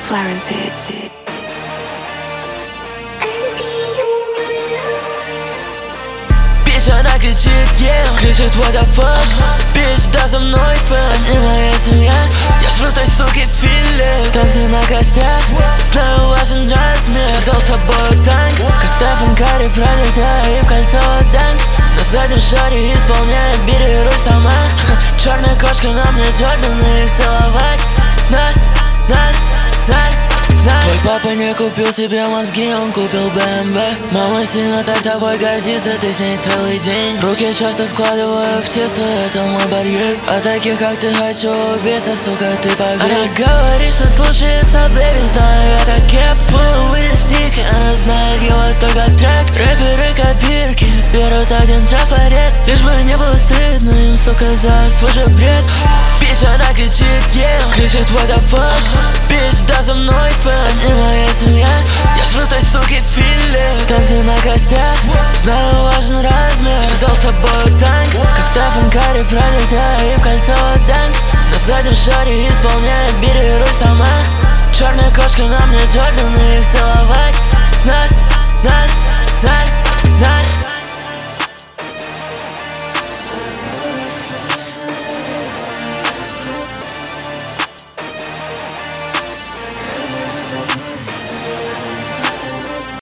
Florence hit. Bitch, она кричит, yeah, кричит what the fuck. Bitch, да за мной фэн, не моя семья. Я жру той суки филе, танцы на костях. Знаю важен размер, взял с собой танк. Как Стефан Карри пролетаю и в кольцо дань. На заднем шаре исполняет, бери руль сама. Черная кошка на мне, Джордан, их целовать. Твой папа не купил тебе мозги, он купил БМВ. Мама сильно так тобой гордится, ты с ней целый день. Руки часто складываю в птицу, это мой барьер. А таких как ты хочу убиться, сука, ты погиб. Она говорит, что слушается, бэби, знаю, это кеп. Пул стик, она знает его только трек. Рэперы копирки, берут один трафарет. Лишь бы не было стыдно им, сука, за свой же бред. Bitch, она кричит, yeah, кричит what the fuck. Bitch, да за мной фэн, не моя семья. Я жру той суки филе, танцы на костях. Знаю важен размер, взял с собой танк. Как Стефан Карри пролетаю и в кольцо дань. На заднем шаре исполняет, бери руль сама. Черная кошка на мне, Джордан, их целовать.